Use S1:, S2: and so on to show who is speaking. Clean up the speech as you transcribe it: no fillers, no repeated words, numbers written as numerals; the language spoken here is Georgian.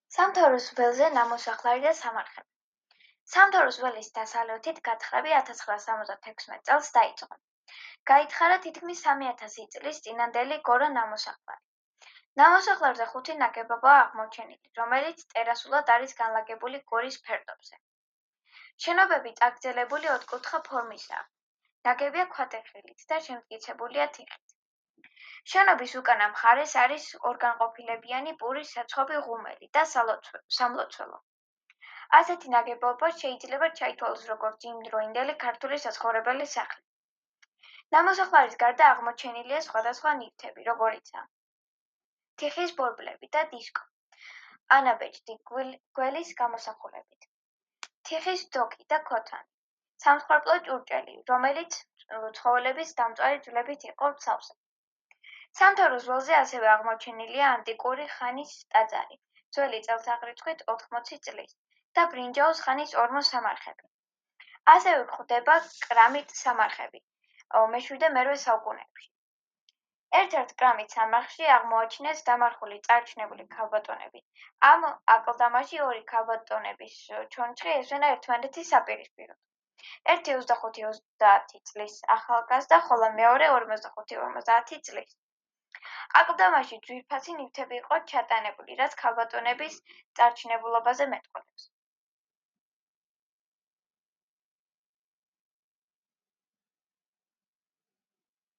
S1: სამთავროს ველზე ნამოსახლარი და სამარხები. სამთავროს ველის დასავლეთით გათხრები 1976 წელს დაიწყო. გაითხარა თითქმის 3000 წლის წინანდელი გორა ნამოსახლარი. ნამოსახლარზე 5 ნაგებობაა აღმოჩენილი, რომელიც ტერასულად არის განლაგებული გორის ფერდობზე. შენობები წაგრძელებული ოთხკუთხა ფორმისაა. ნაგებია ქვატეხილით და შემტკიცებულია თიხით. შენობის უკანა მხარეს არის ორგანყოფილებიანი პურის საცხობი ღუმელი და სამლოცველო. ასეთი ნაგებობა შეიძლება ჩაითვალოს როგორც იმდროინდელი ქართული საცხოვრებელი სახლი. ნამოსახლარის გარდა აღმოჩენილია სხვადასხვა ნივთები, როგორიცაა თიხის ბორბლები და დისკო, ანაბეჭდი გველის გამოსახულებით, თიხის დოკი და ქოთანი, სამსხვერპლო ჭურჭელი, რომელიც ცხოველების დამწვარი ძვლებით იყო სავსე. სამთავროს ველზე ასევე აღმოჩენილია ანტიკური ხანის ტაძარი, ძველი წელთაღრიცხვით 80 წლის და ბრინჯაოს ხანის ორმო სამარხები. ასევე გვხვდება კრამიტ სამარხები მე-7-მე-8 საუკუნეებში. ერთ-ერთ კრამიტ სამარხში აღმოაჩინეს დამარხული წარჩინებული ქალბატონები. ამ აკლდამაში ორი ქალბატონების ჩონჩხი ესვენა ერთმანეთის საპირისპიროდ. ერთი 25-30 წლის ახალგაზრდა, ხოლო მეორე 45-50 წლის. აკლდამაში ძვირფასი ნივთები იყო ჩატანებული, რაც ქალბატონების წარჩინებულობაზე მეტყველებს.